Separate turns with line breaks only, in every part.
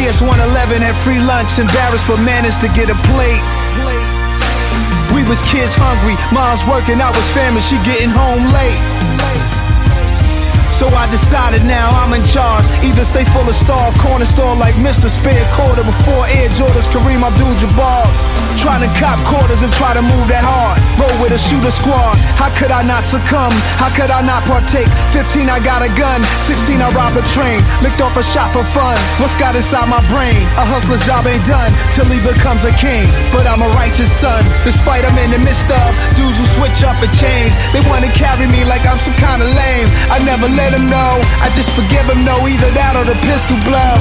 PS 111 had free lunch, embarrassed but managed to get a plate. We was kids hungry, mom's working, I was famished, she getting home late. So I decided now I'm in charge. Either stay full of starved, corner store like Mr. Spare Quarter before Air Jordans, Kareem Abdul-Jabbar's. Trying to cop quarters and try to move that hard. Roll with a shooter squad. How could I not succumb? How could I not partake? 15 I got a gun, 16 I robbed a train. Licked off a shot for fun. What's got inside my brain? A hustler's job ain't done till he becomes a king. But I'm a righteous son, despite I'm in the midst of dudes who switch up and change. They wanna carry me like I'm some kind of lame. I never let him know, I just forgive him, no, either that or the pistol blow.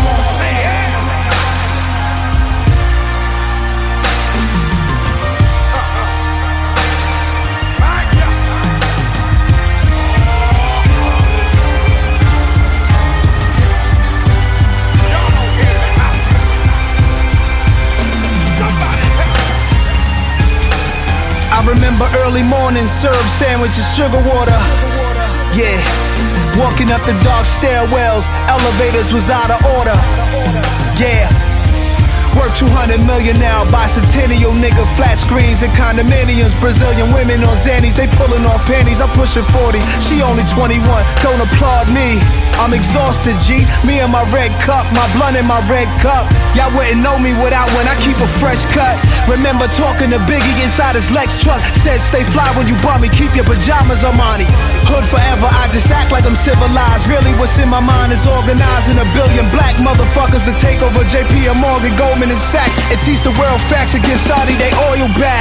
I remember early mornings, syrup sandwiches, sugar water. Yeah, walking up the dark stairwells, elevators was out of order. Yeah, worth 200 million now, bicentennial nigga, flat screens and condominiums. Brazilian women on Xannies, they pulling off panties. I'm pushing 40, she only 21, don't applaud me. I'm exhausted, G, me and my red cup, my blunt in my red cup. Y'all wouldn't know me without when I keep a fresh cut. Remember talking to Biggie inside his Lex truck, said stay fly when you bum me, keep your pajamas Armani. Hood forever, I just act like I'm civilized. Really what's in my mind is organizing a billion black motherfuckers to take over JP and Morgan, Goldman and Sachs, and teach the world facts and give Saudi they oil back.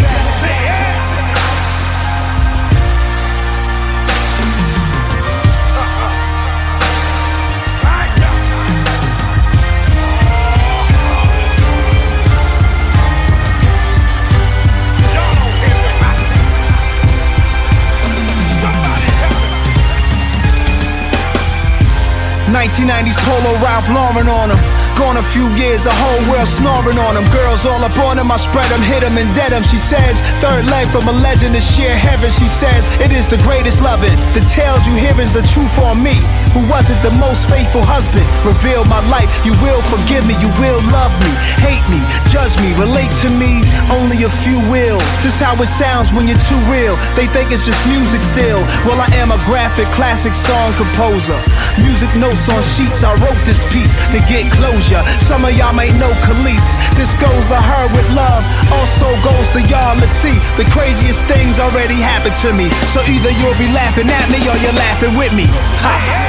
1990s Polo Ralph Lauren on them. Gone a few years, the whole world snoring on them. Girls all up on him, I spread them, hit them and dead them. She says, third leg from a legend is sheer heaven. She says, it is the greatest loving. The tales you hear is the truth on me, who wasn't the most faithful husband. Reveal my life, you will forgive me, you will love me, hate me, judge me, relate to me, only a few will. This how it sounds when you're too real. They think it's just music still. Well, I am a graphic classic song composer. Music notes on sheets, I wrote this piece to get closure. Some of y'all may know Khalees. This goes to her with love, also goes to y'all. Let's see, the craziest things already happened to me. So either you'll be laughing at me or you're laughing with me. Ha.